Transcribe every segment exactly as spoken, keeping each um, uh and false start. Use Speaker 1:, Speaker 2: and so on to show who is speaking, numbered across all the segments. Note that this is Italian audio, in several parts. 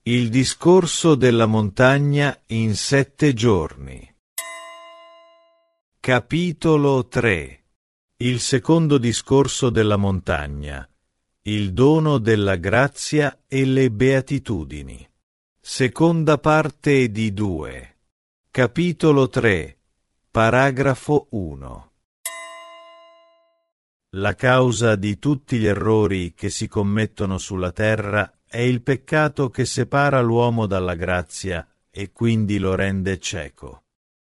Speaker 1: Il discorso della montagna in sette giorni. Capitolo tre. Il secondo discorso della montagna. Il dono della grazia e le beatitudini. Seconda parte di due. Capitolo tre. Paragrafo uno. La causa di tutti gli errori che si commettono sulla terra è il peccato che separa l'uomo dalla grazia e quindi lo rende cieco.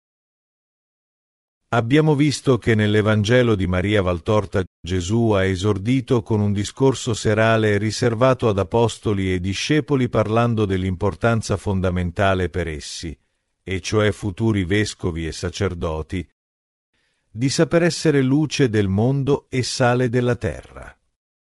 Speaker 1: Abbiamo visto che nell'Evangelo di Maria Valtorta Gesù ha esordito con un discorso serale riservato ad apostoli e discepoli parlando dell'importanza fondamentale per essi, e cioè futuri vescovi e sacerdoti, di saper essere luce del mondo e sale della terra.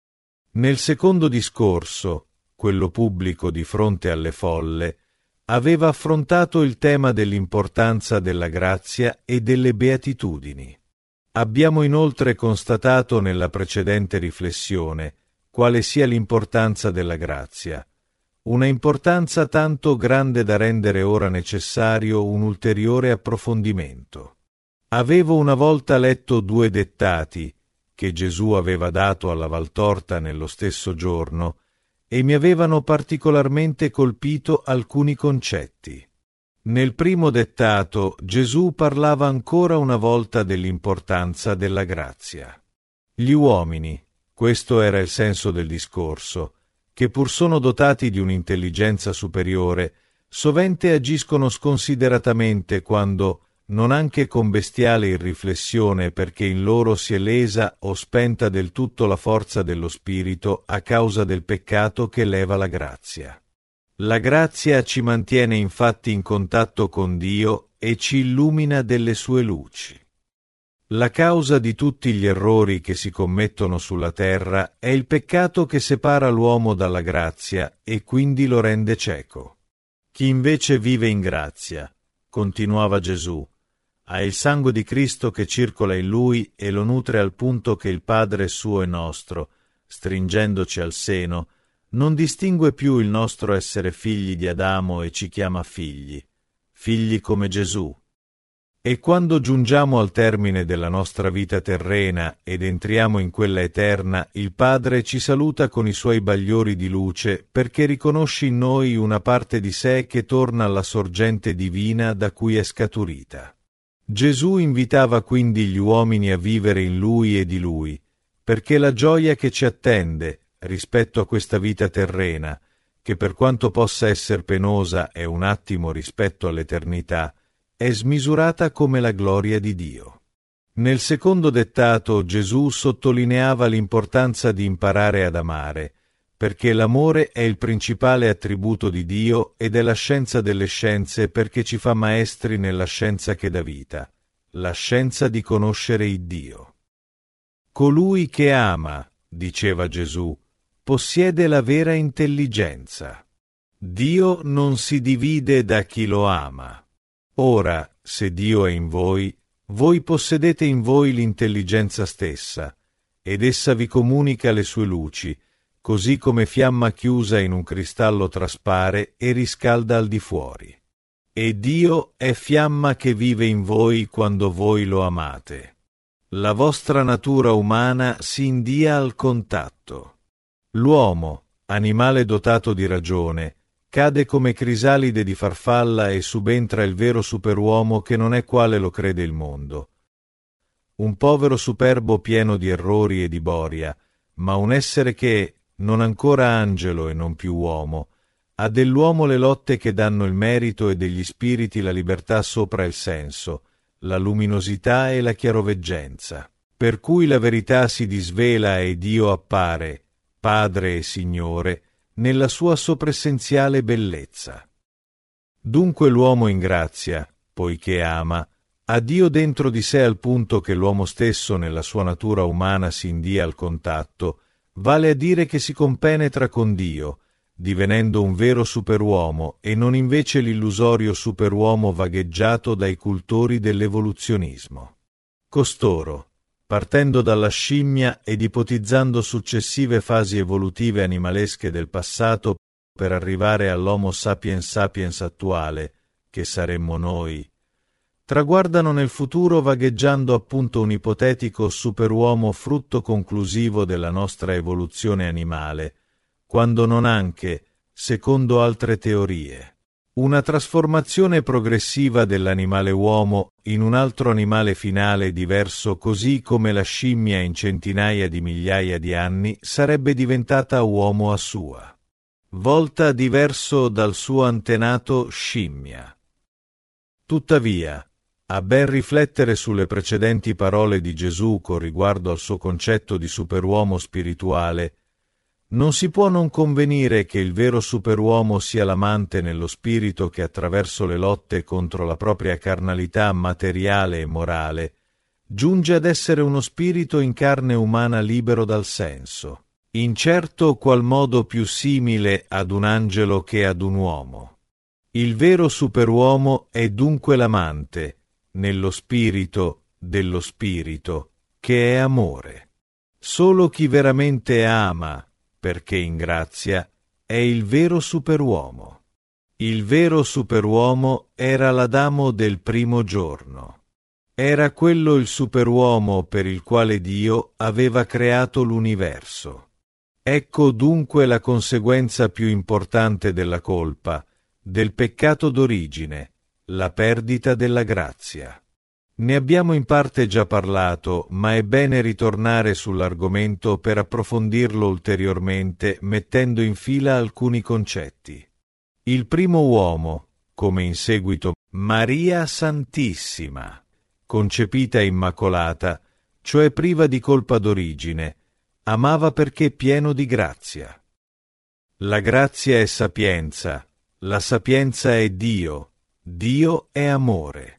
Speaker 1: Nel secondo discorso, quello pubblico di fronte alle folle, aveva affrontato il tema dell'importanza della grazia e delle beatitudini. Abbiamo inoltre constatato nella precedente riflessione quale sia l'importanza della grazia, una importanza tanto grande da rendere ora necessario un ulteriore approfondimento. Avevo una volta letto due dettati che Gesù aveva dato alla Valtorta nello stesso giorno e mi avevano particolarmente colpito alcuni concetti. Nel primo dettato Gesù parlava ancora una volta dell'importanza della grazia. Gli uomini, questo era il senso del discorso, che pur sono dotati di un'intelligenza superiore, sovente agiscono sconsideratamente quando, non anche con bestiale irriflessione perché in loro si è lesa o spenta del tutto la forza dello spirito a causa del peccato che leva la grazia. La grazia ci mantiene infatti in contatto con Dio e ci illumina delle sue luci. La causa di tutti gli errori che si commettono sulla terra è il peccato che separa l'uomo dalla grazia e quindi lo rende cieco. Chi invece vive in grazia, continuava Gesù, ha il sangue di Cristo che circola in lui e lo nutre al punto che il Padre suo e nostro, stringendoci al seno, non distingue più il nostro essere figli di Adamo e ci chiama figli, figli come Gesù. E quando giungiamo al termine della nostra vita terrena ed entriamo in quella eterna, il Padre ci saluta con i suoi bagliori di luce perché riconosce in noi una parte di sé che torna alla sorgente divina da cui è scaturita. Gesù invitava quindi gli uomini a vivere in Lui e di Lui, perché la gioia che ci attende rispetto a questa vita terrena, che per quanto possa essere penosa è un attimo rispetto all'eternità, è smisurata come la gloria di Dio. Nel secondo dettato Gesù sottolineava l'importanza di imparare ad amare, perché l'amore è il principale attributo di Dio ed è la scienza delle scienze perché ci fa maestri nella scienza che dà vita, la scienza di conoscere il Dio. Colui che ama, diceva Gesù, possiede la vera intelligenza. Dio non si divide da chi lo ama. Ora, se Dio è in voi, voi possedete in voi l'intelligenza stessa, ed essa vi comunica le sue luci, così come fiamma chiusa in un cristallo traspare e riscalda al di fuori. E Dio è fiamma che vive in voi quando voi lo amate. La vostra natura umana si india al contatto. L'uomo, animale dotato di ragione, cade come crisalide di farfalla e subentra il vero superuomo che non è quale lo crede il mondo. Un povero superbo pieno di errori e di boria, ma un essere che, non ancora angelo e non più uomo, ha dell'uomo le lotte che danno il merito e degli spiriti la libertà sopra il senso, la luminosità e la chiaroveggenza, per cui la verità si disvela e Dio appare, Padre e Signore, nella sua sopressenziale bellezza. Dunque l'uomo in grazia, poiché ama, ha Dio dentro di sé al punto che l'uomo stesso nella sua natura umana si india al contatto, vale a dire che si compenetra con Dio, divenendo un vero superuomo e non invece l'illusorio superuomo vagheggiato dai cultori dell'evoluzionismo. Costoro, partendo dalla scimmia ed ipotizzando successive fasi evolutive animalesche del passato, per arrivare all'Homo sapiens sapiens attuale, che saremmo noi, traguardano nel futuro vagheggiando appunto un ipotetico superuomo frutto conclusivo della nostra evoluzione animale, quando non anche, secondo altre teorie, una trasformazione progressiva dell'animale uomo in un altro animale finale diverso, così come la scimmia in centinaia di migliaia di anni sarebbe diventata uomo a sua volta, diverso dal suo antenato scimmia. Tuttavia, a ben riflettere sulle precedenti parole di Gesù con riguardo al suo concetto di superuomo spirituale, non si può non convenire che il vero superuomo sia l'amante nello spirito che attraverso le lotte contro la propria carnalità materiale e morale giunge ad essere uno spirito in carne umana libero dal senso, in certo qual modo più simile ad un angelo che ad un uomo. Il vero superuomo è dunque l'amante, nello spirito dello spirito, che è amore. Solo chi veramente ama, perché in grazia, è il vero superuomo. Il vero superuomo era l'Adamo del primo giorno. Era quello il superuomo per il quale Dio aveva creato l'universo. Ecco dunque la conseguenza più importante della colpa, del peccato d'origine, la perdita della grazia. Ne abbiamo in parte già parlato, ma è bene ritornare sull'argomento per approfondirlo ulteriormente mettendo in fila alcuni concetti. Il primo uomo, come in seguito Maria Santissima, concepita immacolata, cioè priva di colpa d'origine, amava perché pieno di grazia. La grazia è sapienza, la sapienza è Dio, Dio è amore.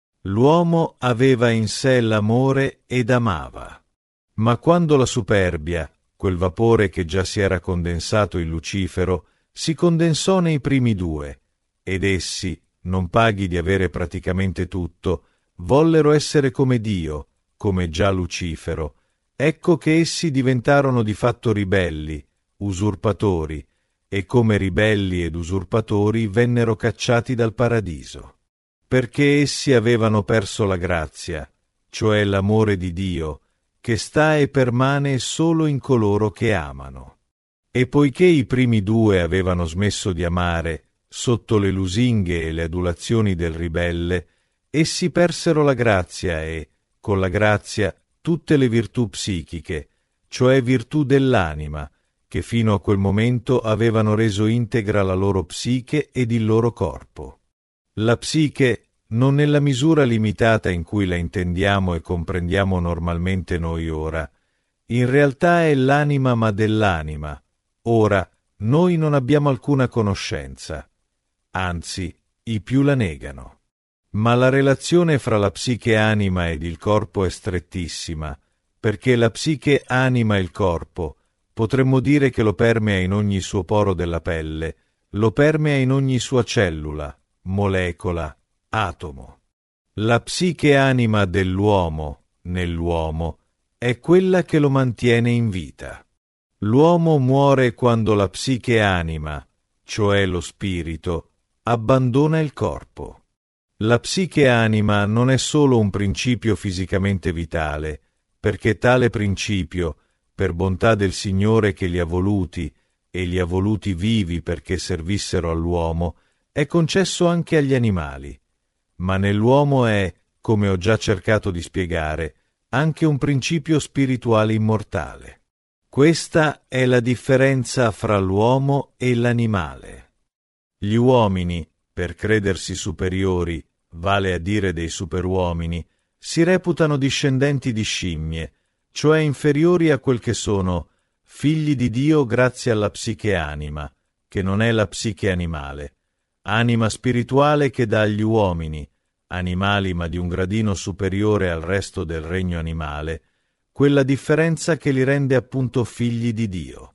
Speaker 1: L'uomo aveva in sé l'amore ed amava. Ma quando la superbia, quel vapore che già si era condensato in Lucifero, si condensò nei primi due, ed essi, non paghi di avere praticamente tutto, vollero essere come Dio, come già Lucifero, ecco che essi diventarono di fatto ribelli, usurpatori, e come ribelli ed usurpatori vennero cacciati dal paradiso. Perché essi avevano perso la grazia, cioè l'amore di Dio, che sta e permane solo in coloro che amano. E poiché i primi due avevano smesso di amare, sotto le lusinghe e le adulazioni del ribelle, essi persero la grazia e, con la grazia, tutte le virtù psichiche, cioè virtù dell'anima, che fino a quel momento avevano reso integra la loro psiche ed il loro corpo. La psiche, non nella misura limitata in cui la intendiamo e comprendiamo normalmente noi ora, in realtà è l'anima ma dell'anima. Ora, noi non abbiamo alcuna conoscenza, anzi, i più la negano. Ma la relazione fra la psiche anima ed il corpo è strettissima, perché la psiche anima il corpo, potremmo dire che lo permea in ogni suo poro della pelle, lo permea in ogni sua cellula, molecola, atomo. La psiche anima dell'uomo, nell'uomo, è quella che lo mantiene in vita. L'uomo muore quando la psiche anima, cioè lo spirito, abbandona il corpo. La psiche anima non è solo un principio fisicamente vitale, perché tale principio, per bontà del Signore che li ha voluti, e li ha voluti vivi perché servissero all'uomo, è concesso anche agli animali. Ma nell'uomo è, come ho già cercato di spiegare, anche un principio spirituale immortale. Questa è la differenza fra l'uomo e l'animale. Gli uomini, per credersi superiori, vale a dire dei superuomini, si reputano discendenti di scimmie, cioè inferiori a quel che sono, figli di Dio grazie alla psiche anima, che non è la psiche animale, anima spirituale che dà agli uomini, animali ma di un gradino superiore al resto del regno animale, quella differenza che li rende appunto figli di Dio.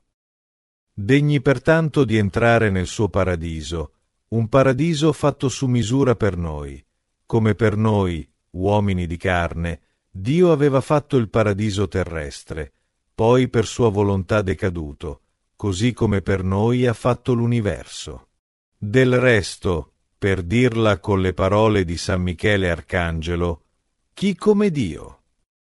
Speaker 1: Degni pertanto di entrare nel suo paradiso, un paradiso fatto su misura per noi, come per noi, uomini di carne, Dio aveva fatto il paradiso terrestre, poi per sua volontà decaduto, così come per noi ha fatto l'universo. Del resto, per dirla con le parole di San Michele Arcangelo, chi come Dio?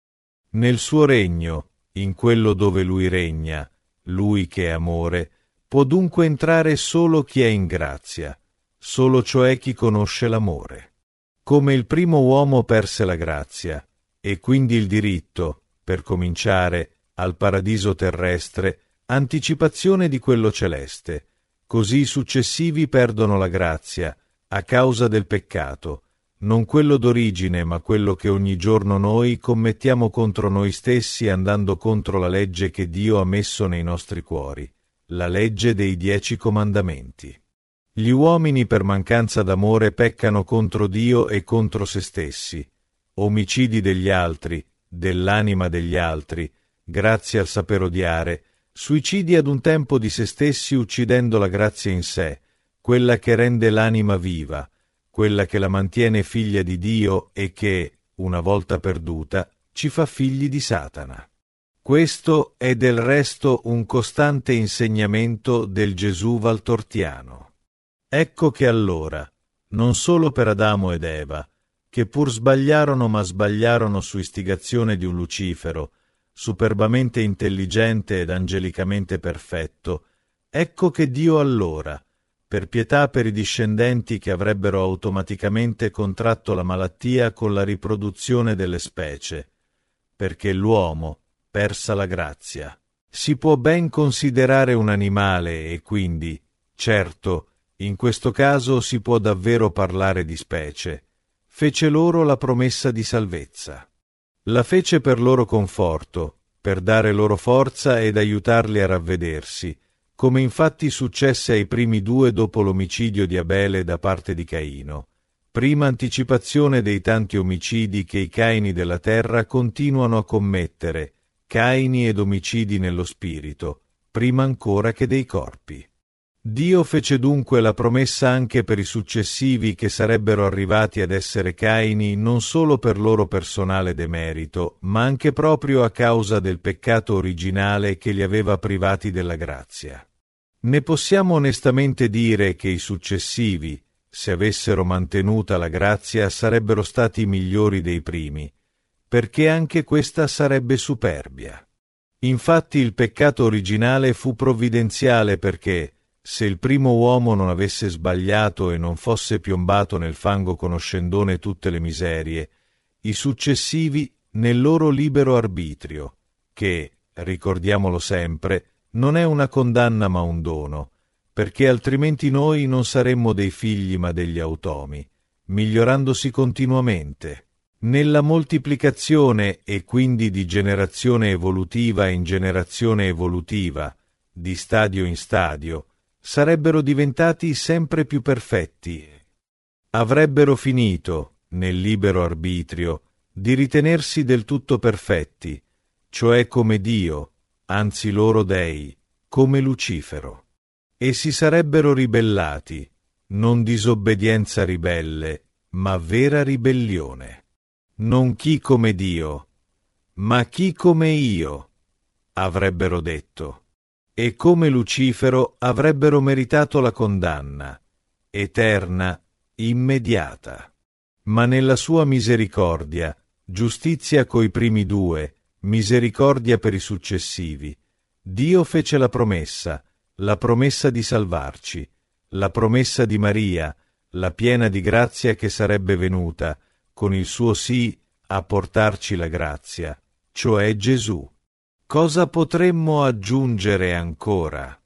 Speaker 1: Nel suo regno, in quello dove lui regna, lui che è amore, può dunque entrare solo chi è in grazia, solo cioè chi conosce l'amore. Come il primo uomo perse la grazia, e quindi il diritto, per cominciare, al paradiso terrestre, anticipazione di quello celeste, così i successivi perdono la grazia, a causa del peccato, non quello d'origine, ma quello che ogni giorno noi commettiamo contro noi stessi andando contro la legge che Dio ha messo nei nostri cuori, la legge dei dieci comandamenti. Gli uomini per mancanza d'amore peccano contro Dio e contro se stessi, omicidi degli altri, dell'anima degli altri, grazie al saper odiare, suicidi ad un tempo di se stessi uccidendo la grazia in sé, quella che rende l'anima viva, quella che la mantiene figlia di Dio e che, una volta perduta, ci fa figli di Satana. Questo è del resto un costante insegnamento del Gesù valtortiano. Ecco che allora, non solo per Adamo ed Eva, che pur sbagliarono ma sbagliarono su istigazione di un Lucifero, superbamente intelligente ed angelicamente perfetto, ecco che Dio allora, per pietà per i discendenti che avrebbero automaticamente contratto la malattia con la riproduzione delle specie, perché l'uomo, persa la grazia, si può ben considerare un animale e quindi, certo, in questo caso si può davvero parlare di specie, fece loro la promessa di salvezza. La fece per loro conforto, per dare loro forza ed aiutarli a ravvedersi, come infatti successe ai primi due dopo l'omicidio di Abele da parte di Caino, prima anticipazione dei tanti omicidi che i Caini della terra continuano a commettere, Caini ed omicidi nello spirito, prima ancora che dei corpi. Dio fece dunque la promessa anche per i successivi che sarebbero arrivati ad essere Caini non solo per loro personale demerito, ma anche proprio a causa del peccato originale che li aveva privati della grazia. Ne possiamo onestamente dire che i successivi, se avessero mantenuta la grazia, sarebbero stati migliori dei primi, perché anche questa sarebbe superbia. Infatti il peccato originale fu provvidenziale perché, se il primo uomo non avesse sbagliato e non fosse piombato nel fango conoscendone tutte le miserie, i successivi, nel loro libero arbitrio, che, ricordiamolo sempre, non è una condanna ma un dono, perché altrimenti noi non saremmo dei figli ma degli automi, migliorandosi continuamente, nella moltiplicazione e quindi di generazione evolutiva in generazione evolutiva, di stadio in stadio, sarebbero diventati sempre più perfetti. Avrebbero finito, nel libero arbitrio, di ritenersi del tutto perfetti, cioè come Dio, anzi loro dei, come Lucifero. E si sarebbero ribellati, non disobbedienza ribelle, ma vera ribellione. Non chi come Dio, ma chi come io, avrebbero detto. E come Lucifero avrebbero meritato la condanna, eterna, immediata. Ma nella sua misericordia, giustizia coi primi due, misericordia per i successivi, Dio fece la promessa, la promessa di salvarci, la promessa di Maria, la piena di grazia che sarebbe venuta, con il suo sì, a portarci la grazia, cioè Gesù. Cosa potremmo aggiungere ancora?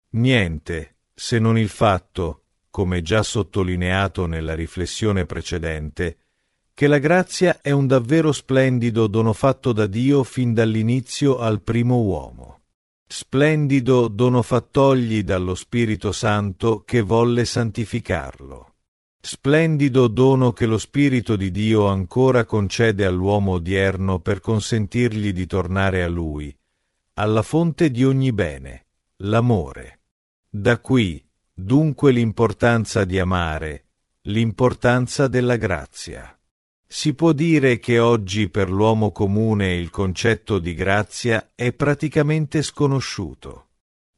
Speaker 1: Niente, se non il fatto, come già sottolineato nella riflessione precedente, che la grazia è un davvero splendido dono fatto da Dio fin dall'inizio al primo uomo. Splendido dono fattogli dallo Spirito Santo che volle santificarlo. Splendido dono che lo Spirito di Dio ancora concede all'uomo odierno per consentirgli di tornare a Lui, alla fonte di ogni bene, l'amore. Da qui, dunque, l'importanza di amare, l'importanza della grazia. Si può dire che oggi per l'uomo comune il concetto di grazia è praticamente sconosciuto.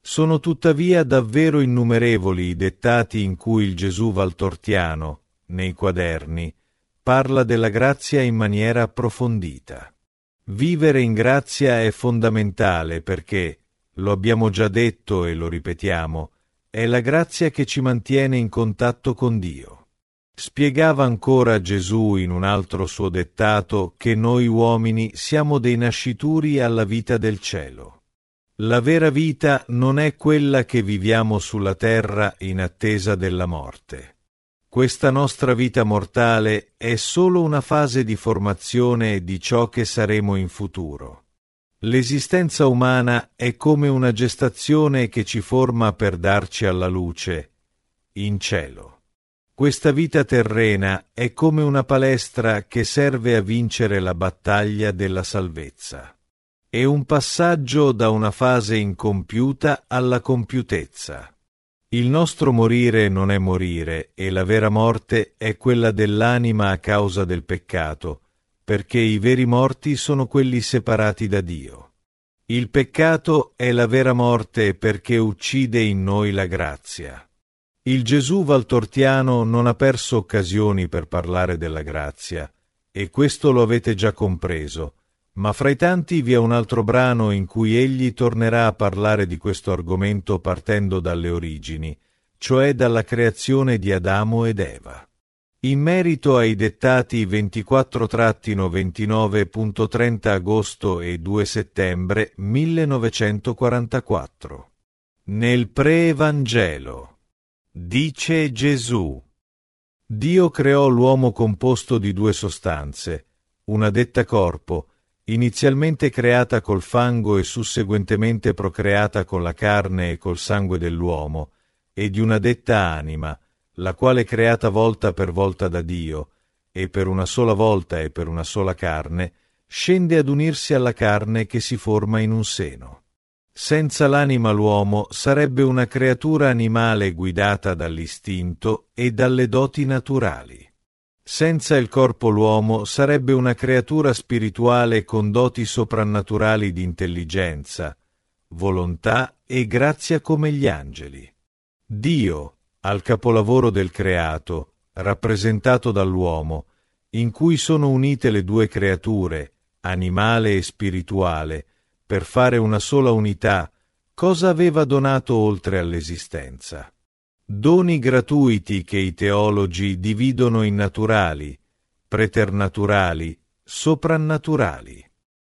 Speaker 1: Sono tuttavia davvero innumerevoli i dettati in cui il Gesù valtortiano, nei quaderni, parla della grazia in maniera approfondita. Vivere in grazia è fondamentale perché, lo abbiamo già detto e lo ripetiamo, è la grazia che ci mantiene in contatto con Dio. Spiegava ancora Gesù in un altro suo dettato che noi uomini siamo dei nascituri alla vita del cielo. La vera vita non è quella che viviamo sulla terra in attesa della morte. Questa nostra vita mortale è solo una fase di formazione di ciò che saremo in futuro. L'esistenza umana è come una gestazione che ci forma per darci alla luce, in cielo. Questa vita terrena è come una palestra che serve a vincere la battaglia della salvezza. È un passaggio da una fase incompiuta alla compiutezza. Il nostro morire non è morire e la vera morte è quella dell'anima a causa del peccato, perché i veri morti sono quelli separati da Dio. Il peccato è la vera morte perché uccide in noi la grazia. Il Gesù valtortiano non ha perso occasioni per parlare della grazia, e questo lo avete già compreso, ma fra i tanti vi è un altro brano in cui egli tornerà a parlare di questo argomento partendo dalle origini, cioè dalla creazione di Adamo ed Eva. In merito ai dettati ventiquattro ventinove trenta agosto e due settembre millenovecentoquarantaquattro. Nel pre-Evangelo, dice Gesù: Dio creò l'uomo composto di due sostanze, una detta corpo, inizialmente creata col fango e susseguentemente procreata con la carne e col sangue dell'uomo, e di una detta anima, la quale creata volta per volta da Dio, e per una sola volta e per una sola carne, scende ad unirsi alla carne che si forma in un seno. Senza l'anima l'uomo sarebbe una creatura animale guidata dall'istinto e dalle doti naturali. Senza il corpo l'uomo sarebbe una creatura spirituale con doti soprannaturali di intelligenza, volontà e grazia come gli angeli. Dio, al capolavoro del creato, rappresentato dall'uomo, in cui sono unite le due creature, animale e spirituale, per fare una sola unità, cosa aveva donato oltre all'esistenza? Doni gratuiti che i teologi dividono in naturali, preternaturali, soprannaturali.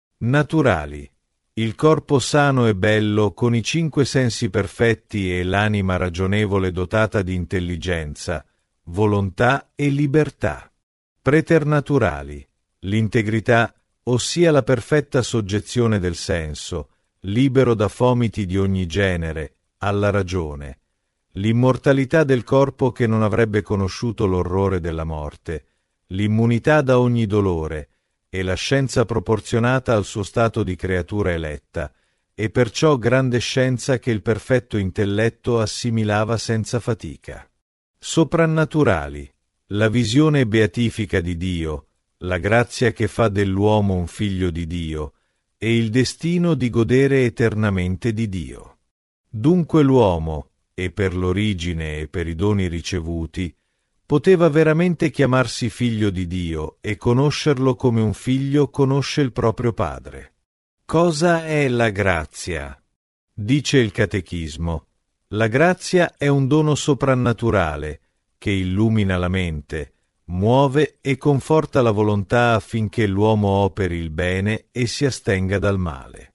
Speaker 1: Naturali: il corpo sano e bello con i cinque sensi perfetti e l'anima ragionevole dotata di intelligenza, volontà e libertà. Preternaturali: l'integrità, ossia la perfetta soggezione del senso, libero da fomiti di ogni genere, alla ragione. L'immortalità del corpo che non avrebbe conosciuto l'orrore della morte, l'immunità da ogni dolore e la scienza proporzionata al suo stato di creatura eletta, e perciò grande scienza che il perfetto intelletto assimilava senza fatica. Soprannaturali: la visione beatifica di Dio, la grazia che fa dell'uomo un figlio di Dio, e il destino di godere eternamente di Dio. Dunque l'uomo, e per l'origine e per i doni ricevuti, poteva veramente chiamarsi figlio di Dio e conoscerlo come un figlio conosce il proprio padre. Cosa è la grazia? Dice il Catechismo: la grazia è un dono soprannaturale che illumina la mente, muove e conforta la volontà affinché l'uomo operi il bene e si astenga dal male.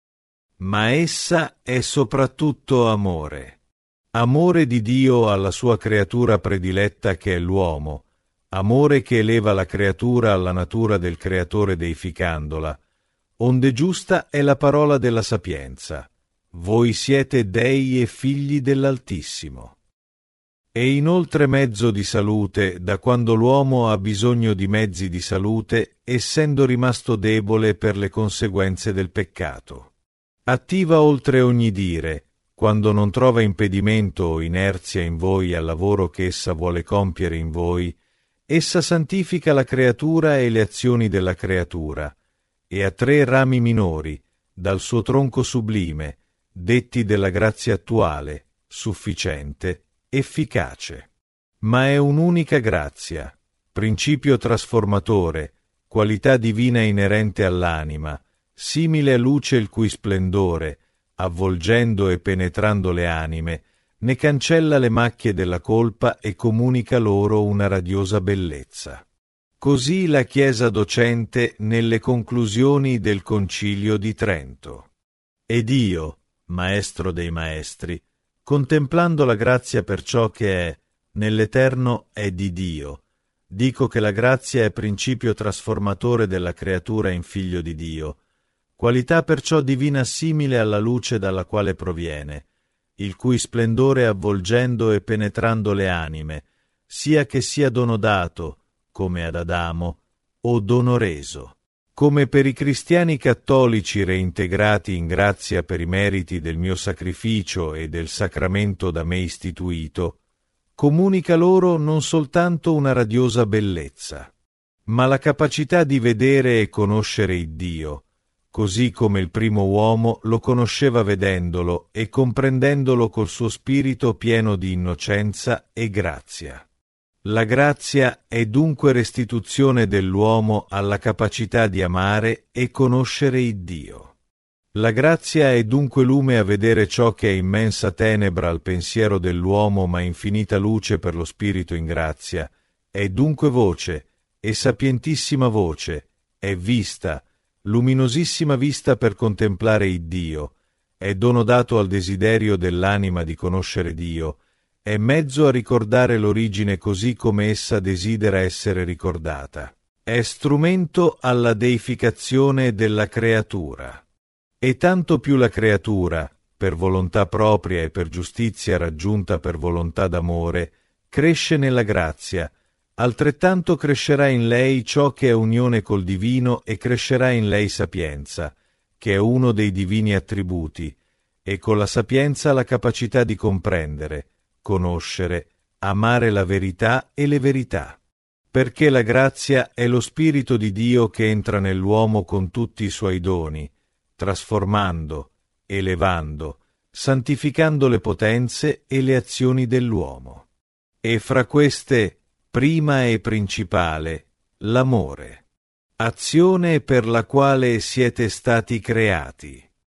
Speaker 1: Ma essa è soprattutto amore. Amore di Dio alla sua creatura prediletta che è l'uomo, amore che eleva la creatura alla natura del Creatore deificandola, onde giusta è la parola della sapienza: voi siete dei e figli dell'Altissimo. È inoltre mezzo di salute da quando l'uomo ha bisogno di mezzi di salute, essendo rimasto debole per le conseguenze del peccato. Attiva oltre ogni dire, quando non trova impedimento o inerzia in voi al lavoro che essa vuole compiere in voi, essa santifica la creatura e le azioni della creatura, e ha tre rami minori, dal suo tronco sublime, detti della grazia attuale, sufficiente, efficace. Ma è un'unica grazia, principio trasformatore, qualità divina inerente all'anima, simile a luce il cui splendore, avvolgendo e penetrando le anime, ne cancella le macchie della colpa e comunica loro una radiosa bellezza. Così la Chiesa docente nelle conclusioni del Concilio di Trento. Ed io, Maestro dei Maestri, contemplando la grazia per ciò che è, nell'eterno è di Dio, dico che la grazia è principio trasformatore della creatura in figlio di Dio, qualità perciò divina simile alla luce dalla quale proviene, il cui splendore avvolgendo e penetrando le anime, sia che sia dono dato, come ad Adamo, o dono reso. Come per i cristiani cattolici reintegrati in grazia per i meriti del mio sacrificio e del sacramento da me istituito, comunica loro non soltanto una radiosa bellezza, ma la capacità di vedere e conoscere il Dio, così come il primo uomo lo conosceva vedendolo e comprendendolo col suo spirito pieno di innocenza e grazia. La grazia è dunque restituzione dell'uomo alla capacità di amare e conoscere il Dio. La grazia è dunque lume a vedere ciò che è immensa tenebra al pensiero dell'uomo ma infinita luce per lo spirito in grazia, è dunque voce, e sapientissima voce, è vista, luminosissima vista per contemplare il Dio, è dono dato al desiderio dell'anima di conoscere Dio, è mezzo a ricordare l'origine così come essa desidera essere ricordata. È strumento alla deificazione della creatura. E tanto più la creatura, per volontà propria e per giustizia raggiunta per volontà d'amore, cresce nella grazia, altrettanto crescerà in lei ciò che è unione col divino e crescerà in lei sapienza, che è uno dei divini attributi, e con la sapienza la capacità di comprendere, conoscere, amare la verità e le verità, perché la grazia è lo Spirito di Dio che entra nell'uomo con tutti i suoi doni, trasformando, elevando, santificando le potenze e le azioni dell'uomo. E fra queste, prima e principale, l'amore, azione per la quale siete stati creati.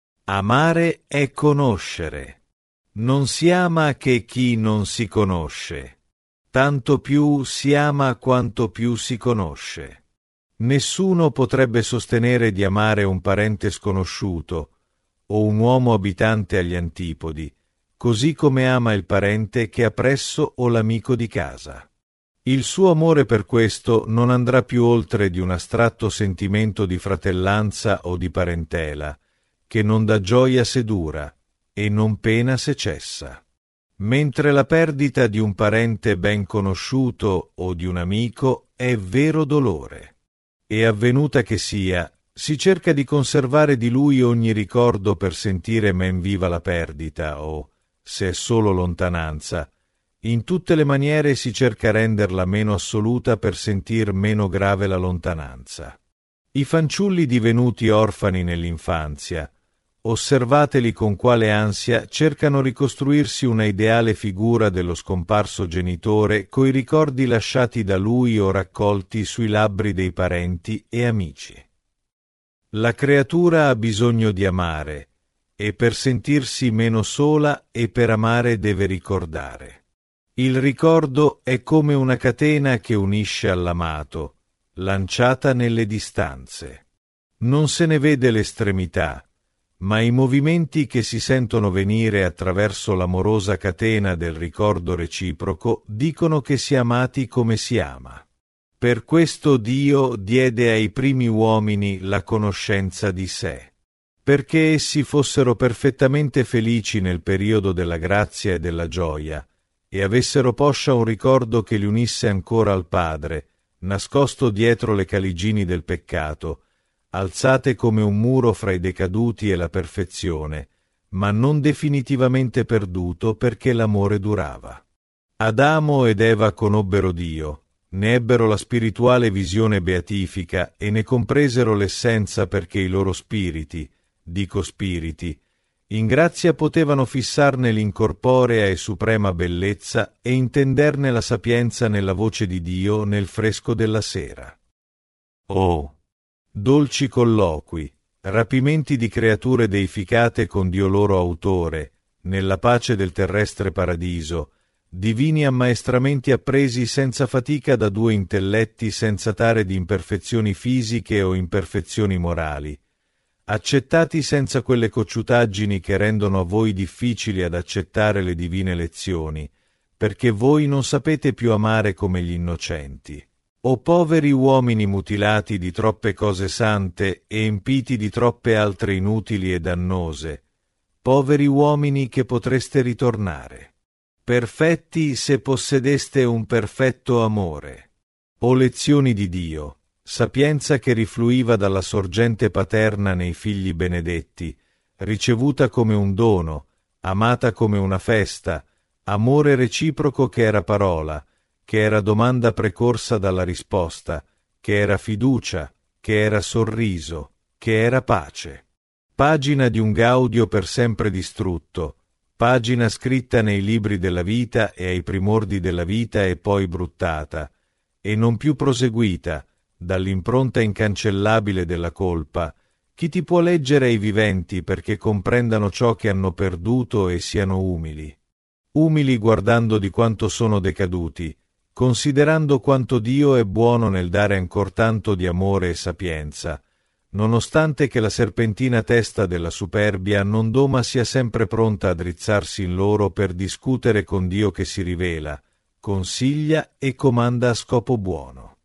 Speaker 1: Amare è conoscere. Non si ama che chi non si conosce, tanto più si ama quanto più si conosce. Nessuno potrebbe sostenere di amare un parente sconosciuto o un uomo abitante agli antipodi, così come ama il parente che ha presso o l'amico di casa. Il suo amore per questo non andrà più oltre di un astratto sentimento di fratellanza o di parentela, che non dà gioia se dura, e non pena se cessa, mentre la perdita di un parente ben conosciuto o di un amico è vero dolore. E avvenuta che sia, si cerca di conservare di lui ogni ricordo per sentire men viva la perdita o, se è solo lontananza, in tutte le maniere si cerca renderla meno assoluta per sentir meno grave la lontananza. I fanciulli divenuti orfani nell'infanzia, osservateli con quale ansia cercano ricostruirsi una ideale figura dello scomparso genitore coi ricordi lasciati da lui o raccolti sui labbri dei parenti e amici. La creatura ha bisogno di amare, e per sentirsi meno sola e per amare deve ricordare. Il ricordo è come una catena che unisce all'amato, lanciata nelle distanze. Non se ne vede l'estremità, ma i movimenti che si sentono venire attraverso l'amorosa catena del ricordo reciproco dicono che si è amati come si ama. Per questo Dio diede ai primi uomini la conoscenza di sé, perché essi fossero perfettamente felici nel periodo della grazia e della gioia, e avessero poscia un ricordo che li unisse ancora al Padre, nascosto dietro le caligini del peccato, alzate come un muro fra i decaduti e la perfezione, ma non definitivamente perduto perché l'amore durava. Adamo ed Eva conobbero Dio, ne ebbero la spirituale visione beatifica e ne compresero l'essenza perché i loro spiriti, dico spiriti, In grazia potevano fissarne l'incorporea e suprema bellezza e intenderne la sapienza nella voce di Dio nel fresco della sera. Oh! Dolci colloqui, rapimenti di creature deificate con Dio loro autore, nella pace del terrestre paradiso, divini ammaestramenti appresi senza fatica da due intelletti senza tare di imperfezioni fisiche o imperfezioni morali, accettati senza quelle cocciutaggini che rendono a voi difficili ad accettare le divine lezioni, perché voi non sapete più amare come gli innocenti. O poveri uomini mutilati di troppe cose sante e empiti di troppe altre inutili e dannose, poveri uomini che potreste ritornare, perfetti se possedeste un perfetto amore. O lezioni di Dio, sapienza che rifluiva dalla sorgente paterna nei figli benedetti, ricevuta come un dono, amata come una festa, amore reciproco che era parola, che era domanda precorsa dalla risposta, che era fiducia, che era sorriso, che era pace. Pagina di un gaudio per sempre distrutto, pagina scritta nei libri della vita e ai primordi della vita e poi bruttata, e non più proseguita, dall'impronta incancellabile della colpa. Chi ti può leggere ai viventi perché comprendano ciò che hanno perduto e siano umili? Umili guardando di quanto sono decaduti, considerando quanto Dio è buono nel dare ancor tanto di amore e sapienza, nonostante che la serpentina testa della superbia non doma sia sempre pronta a drizzarsi in loro per discutere con Dio che si rivela, consiglia e comanda a scopo buono.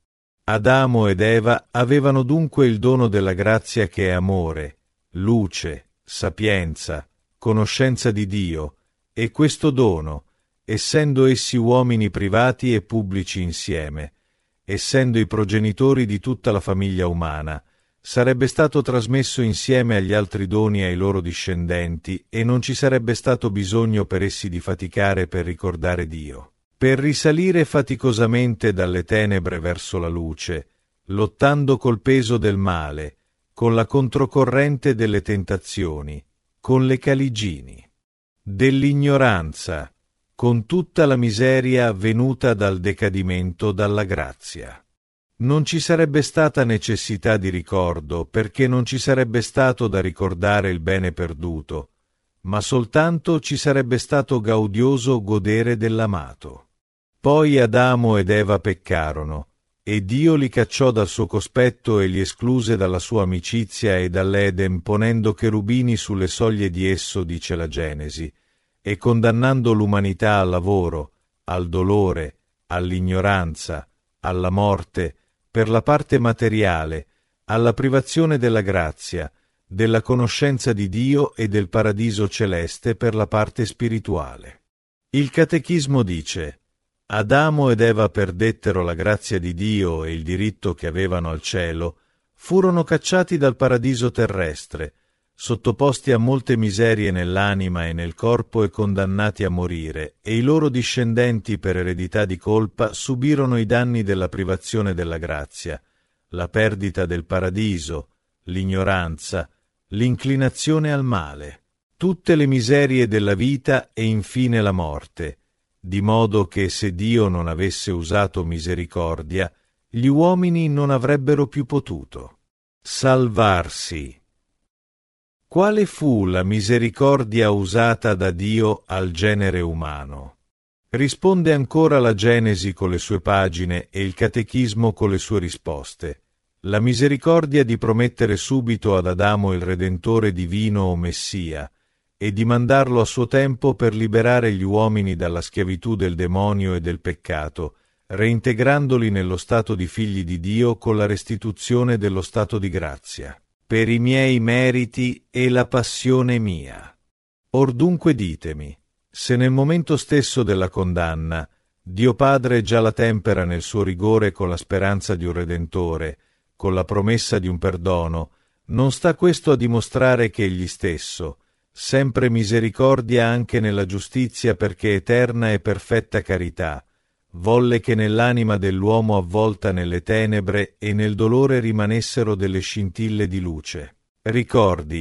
Speaker 1: Adamo ed Eva avevano dunque il dono della grazia che è amore, luce, sapienza, conoscenza di Dio, e questo dono, essendo essi uomini privati e pubblici insieme, essendo i progenitori di tutta la famiglia umana, sarebbe stato trasmesso insieme agli altri doni ai loro discendenti e non ci sarebbe stato bisogno per essi di faticare per ricordare Dio, per risalire faticosamente dalle tenebre verso la luce, lottando col peso del male, con la controcorrente delle tentazioni, con le caligini, dell'ignoranza, con tutta la miseria venuta dal decadimento dalla grazia. Non ci sarebbe stata necessità di ricordo, perché non ci sarebbe stato da ricordare il bene perduto, ma soltanto ci sarebbe stato gaudioso godere dell'amato. Poi Adamo ed Eva peccarono, e Dio li cacciò dal suo cospetto e li escluse dalla sua amicizia e dall'Eden, ponendo cherubini sulle soglie di esso, dice la Genesi, e condannando l'umanità al lavoro, al dolore, all'ignoranza, alla morte, per la parte materiale, alla privazione della grazia, della conoscenza di Dio e del paradiso celeste per la parte spirituale. Il Catechismo dice: Adamo ed Eva perdettero la grazia di Dio e il diritto che avevano al cielo, furono cacciati dal paradiso terrestre, sottoposti a molte miserie nell'anima e nel corpo e condannati a morire, e i loro discendenti per eredità di colpa subirono i danni della privazione della grazia, la perdita del paradiso, l'ignoranza, l'inclinazione al male, tutte le miserie della vita e infine la morte, di modo che se Dio non avesse usato misericordia, gli uomini non avrebbero più potuto salvarsi. Quale fu la misericordia usata da Dio al genere umano? Risponde ancora la Genesi con le sue pagine e il Catechismo con le sue risposte. La misericordia di promettere subito ad Adamo il Redentore divino o Messia e di mandarlo a suo tempo per liberare gli uomini dalla schiavitù del demonio e del peccato, reintegrandoli nello stato di figli di Dio con la restituzione dello stato di grazia, per i miei meriti e la passione mia. Or dunque ditemi, se nel momento stesso della condanna Dio Padre già la tempera nel suo rigore con la speranza di un Redentore, con la promessa di un perdono, non sta questo a dimostrare che egli stesso, sempre misericordia anche nella giustizia perché eterna e perfetta carità, volle che nell'anima dell'uomo avvolta nelle tenebre e nel dolore rimanessero delle scintille di luce. Ricordi,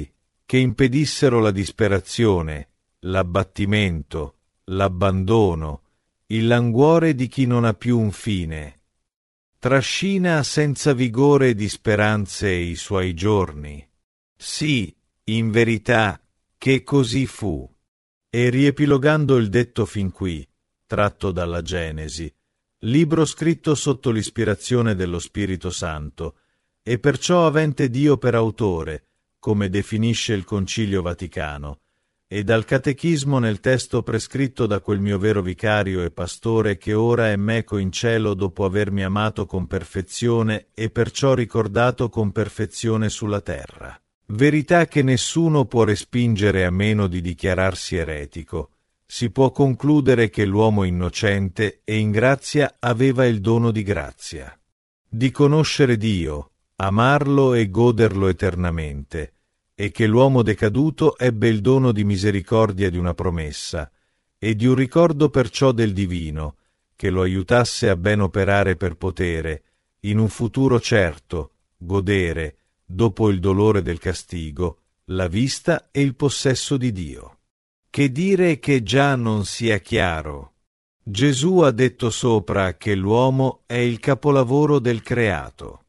Speaker 1: che impedissero la disperazione, l'abbattimento, l'abbandono, il languore di chi non ha più un fine. Trascina senza vigore di speranze i suoi giorni. Sì, in verità, che così fu. E riepilogando il detto fin qui, tratto dalla Genesi, libro scritto sotto l'ispirazione dello Spirito Santo, e perciò avente Dio per autore, come definisce il Concilio Vaticano, e dal Catechismo nel testo prescritto da quel mio vero vicario e pastore che ora è meco in cielo dopo avermi amato con perfezione e perciò ricordato con perfezione sulla terra. Verità che nessuno può respingere a meno di dichiararsi eretico. Si può concludere che l'uomo innocente e in grazia aveva il dono di grazia, di conoscere Dio, amarlo e goderlo eternamente, e che l'uomo decaduto ebbe il dono di misericordia di una promessa, e di un ricordo perciò del divino, che lo aiutasse a ben operare per potere, in un futuro certo, godere, dopo il dolore del castigo, la vista e il possesso di Dio. Che dire che già non sia chiaro? Gesù ha detto sopra che l'uomo è il capolavoro del creato.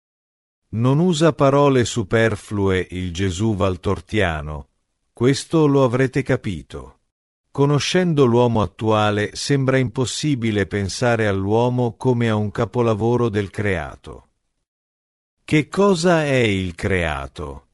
Speaker 1: Non usa parole superflue il Gesù valtortiano, questo lo avrete capito. Conoscendo l'uomo attuale sembra impossibile pensare all'uomo come a un capolavoro del creato. Che cosa è il creato?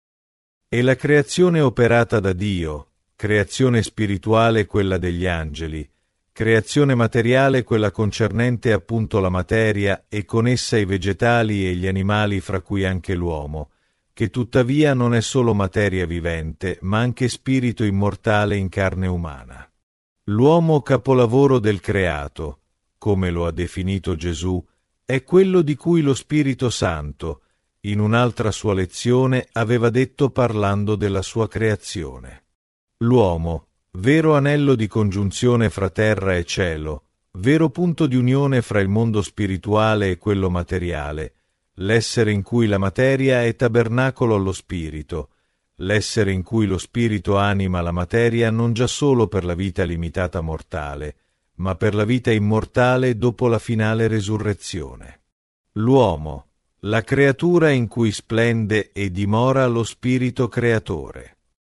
Speaker 1: È la creazione operata da Dio, creazione spirituale quella degli angeli, creazione materiale quella concernente appunto la materia e con essa i vegetali e gli animali fra cui anche l'uomo, che tuttavia non è solo materia vivente, ma anche spirito immortale in carne umana. L'uomo capolavoro del creato, come lo ha definito Gesù, è quello di cui lo Spirito Santo, in un'altra sua lezione, aveva detto parlando della sua creazione. L'uomo, vero anello di congiunzione fra terra e cielo, vero punto di unione fra il mondo spirituale e quello materiale, l'essere in cui la materia è tabernacolo allo spirito, l'essere in cui lo spirito anima la materia non già solo per la vita limitata mortale, ma per la vita immortale dopo la finale resurrezione. L'uomo, la creatura in cui splende e dimora lo spirito creatore.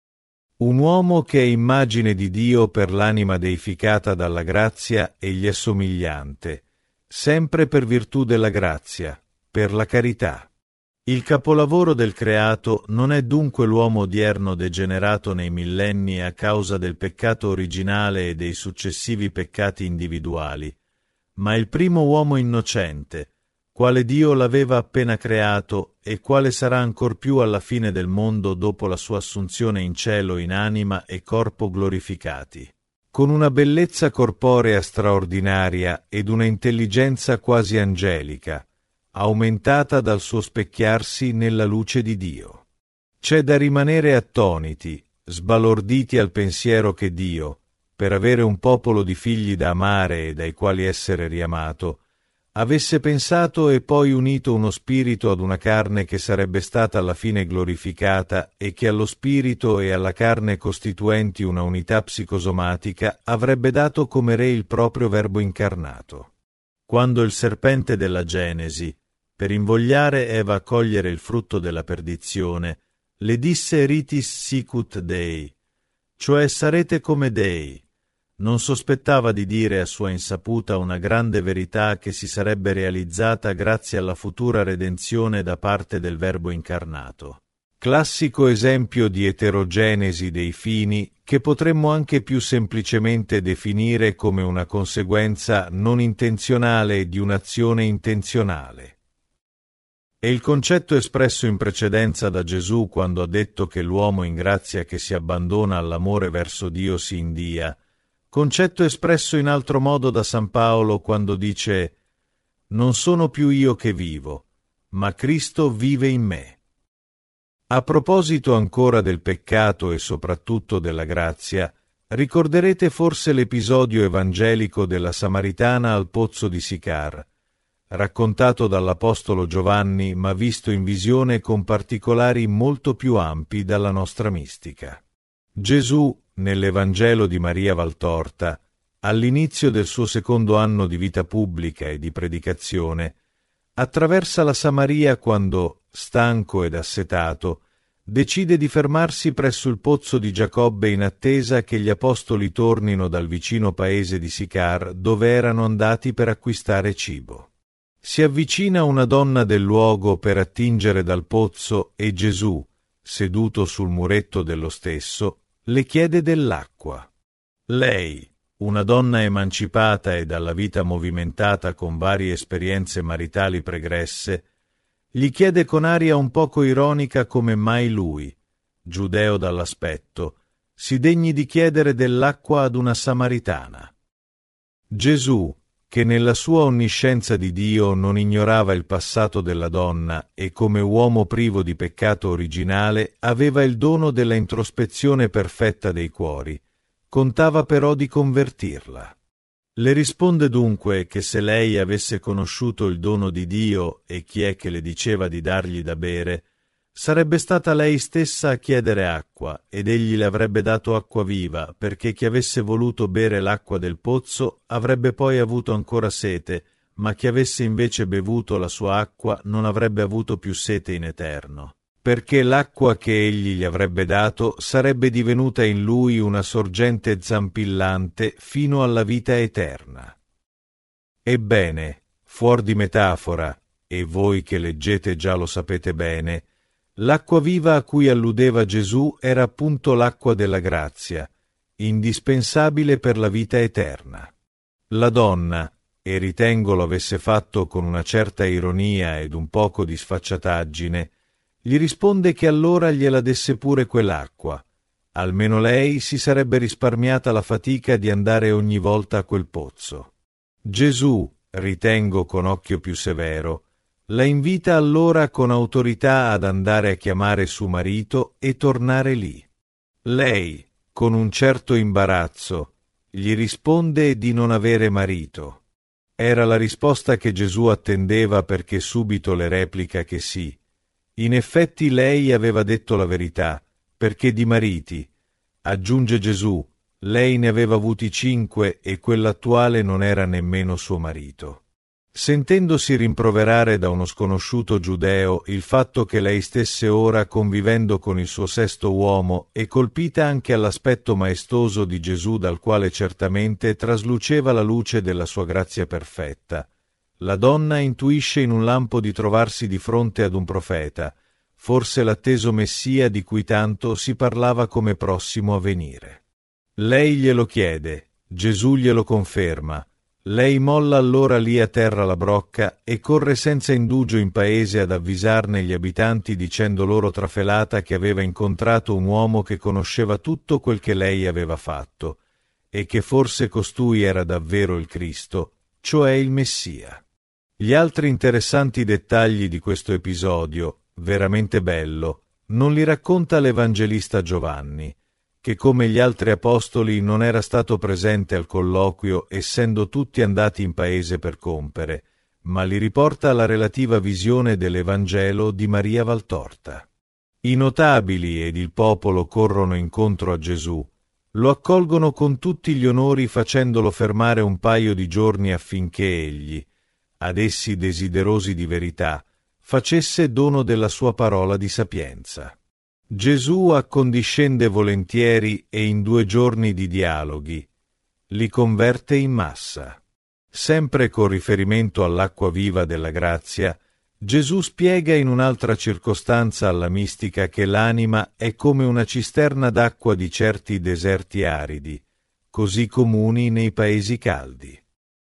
Speaker 1: Un uomo che è immagine di Dio per l'anima deificata dalla grazia e gli è somigliante, sempre per virtù della grazia, per la carità. Il capolavoro del creato non è dunque l'uomo odierno degenerato nei millenni a causa del peccato originale e dei successivi peccati individuali, ma il primo uomo innocente, quale Dio l'aveva appena creato e quale sarà ancor più alla fine del mondo dopo la sua assunzione in cielo in anima e corpo glorificati, con una bellezza corporea straordinaria ed una intelligenza quasi angelica, aumentata dal suo specchiarsi nella luce di Dio. C'è da rimanere attoniti, sbalorditi al pensiero che Dio, per avere un popolo di figli da amare e dai quali essere riamato, avesse pensato e poi unito uno spirito ad una carne che sarebbe stata alla fine glorificata e che allo spirito e alla carne costituenti una unità psicosomatica avrebbe dato come re il proprio Verbo incarnato. Quando il serpente della Genesi, per invogliare Eva a cogliere il frutto della perdizione, le disse ritis sicut Dei, cioè sarete come Dei. Non sospettava di dire a sua insaputa una grande verità che si sarebbe realizzata grazie alla futura redenzione da parte del Verbo incarnato. Classico esempio di eterogenesi dei fini che potremmo anche più semplicemente definire come una conseguenza non intenzionale di un'azione intenzionale. E il concetto espresso in precedenza da Gesù quando ha detto che l'uomo in grazia che si abbandona all'amore verso Dio si india, concetto espresso in altro modo da San Paolo quando dice «Non sono più io che vivo, ma Cristo vive in me». A proposito ancora del peccato e soprattutto della grazia, ricorderete forse l'episodio evangelico della Samaritana al pozzo di Sicar. raccontato dall'Apostolo Giovanni ma visto in visione con particolari molto più ampi dalla nostra mistica. Gesù, nell'Evangelo di Maria Valtorta, all'inizio del suo secondo anno di vita pubblica e di predicazione, attraversa la Samaria quando, stanco ed assetato, decide di fermarsi presso il pozzo di Giacobbe in attesa che gli apostoli tornino dal vicino paese di Sicar, dove erano andati per acquistare cibo. Si avvicina una donna del luogo per attingere dal pozzo e Gesù, seduto sul muretto dello stesso, le chiede dell'acqua. Lei, una donna emancipata e dalla vita movimentata con varie esperienze maritali pregresse, gli chiede con aria un poco ironica come mai lui, giudeo dall'aspetto, si degni di chiedere dell'acqua ad una samaritana. Gesù, che nella sua onniscienza di Dio non ignorava il passato della donna e come uomo privo di peccato originale aveva il dono della introspezione perfetta dei cuori, contava però di convertirla. Le risponde dunque che se lei avesse conosciuto il dono di Dio e chi è che le diceva di dargli da bere, sarebbe stata lei stessa a chiedere acqua ed egli le avrebbe dato acqua viva, perché chi avesse voluto bere l'acqua del pozzo avrebbe poi avuto ancora sete, ma chi avesse invece bevuto la sua acqua non avrebbe avuto più sete in eterno, perché l'acqua che egli gli avrebbe dato sarebbe divenuta in lui una sorgente zampillante fino alla vita eterna. Ebbene, fuor di metafora, e voi che leggete già lo sapete bene, l'acqua viva a cui alludeva Gesù era appunto l'acqua della grazia, indispensabile per la vita eterna. La donna, e ritengo lo avesse fatto con una certa ironia ed un poco di sfacciataggine, gli risponde che allora gliela desse pure quell'acqua, almeno lei si sarebbe risparmiata la fatica di andare ogni volta a quel pozzo. Gesù, ritengo con occhio più severo, la invita allora con autorità ad andare a chiamare suo marito e tornare lì. Lei, con un certo imbarazzo, gli risponde di non avere marito. Era la risposta che Gesù attendeva perché subito le replica che sì. In effetti lei aveva detto la verità, perché di mariti, aggiunge Gesù, lei ne aveva avuti cinque e quell'attuale non era nemmeno suo marito. Sentendosi rimproverare da uno sconosciuto giudeo il fatto che lei stesse ora convivendo con il suo sesto uomo e colpita anche all'aspetto maestoso di Gesù dal quale certamente trasluceva la luce della sua grazia perfetta, la donna intuisce in un lampo di trovarsi di fronte ad un profeta, forse l'atteso Messia di cui tanto si parlava come prossimo a venire. Lei glielo chiede, Gesù glielo conferma. Lei molla allora lì a terra la brocca e corre senza indugio in paese ad avvisarne gli abitanti dicendo loro trafelata che aveva incontrato un uomo che conosceva tutto quel che lei aveva fatto e che forse costui era davvero il Cristo, cioè il Messia. Gli altri interessanti dettagli di questo episodio, veramente bello, non li racconta l'Evangelista Giovanni, che come gli altri apostoli non era stato presente al colloquio essendo tutti andati in paese per compere, ma li riporta la relativa visione dell'Evangelo di Maria Valtorta. I notabili ed il popolo corrono incontro a Gesù, lo accolgono con tutti gli onori facendolo fermare un paio di giorni affinché egli, ad essi desiderosi di verità, facesse dono della sua parola di sapienza. Gesù accondiscende volentieri e in due giorni di dialoghi li converte in massa. Sempre con riferimento all'acqua viva della grazia, Gesù spiega in un'altra circostanza alla mistica che l'anima è come una cisterna d'acqua di certi deserti aridi, così comuni nei paesi caldi.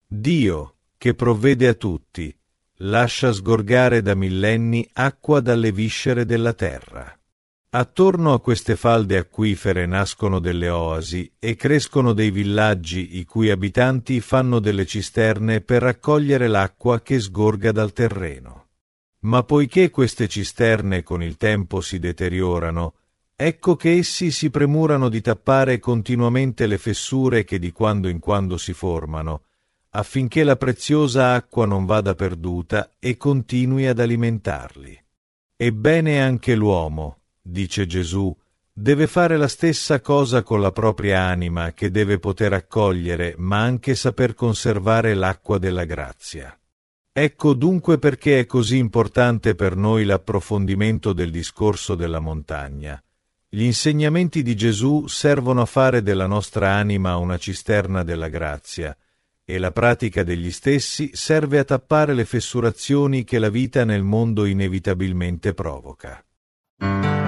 Speaker 1: Dio, che provvede a tutti, lascia sgorgare da millenni acqua dalle viscere della terra. Attorno a queste falde acquifere nascono delle oasi e crescono dei villaggi i cui abitanti fanno delle cisterne per raccogliere l'acqua che sgorga dal terreno. Ma poiché queste cisterne con il tempo si deteriorano, ecco che essi si premurano di tappare continuamente le fessure che di quando in quando si formano, affinché la preziosa acqua non vada perduta e continui ad alimentarli. Ebbene anche l'uomo, dice Gesù, deve fare la stessa cosa con la propria anima, che deve poter accogliere, ma anche saper conservare l'acqua della grazia. Ecco dunque perché è così importante per noi l'approfondimento del discorso della montagna. Gli insegnamenti di Gesù servono a fare della nostra anima una cisterna della grazia, e la pratica degli stessi serve a tappare le fessurazioni che la vita nel mondo inevitabilmente provoca.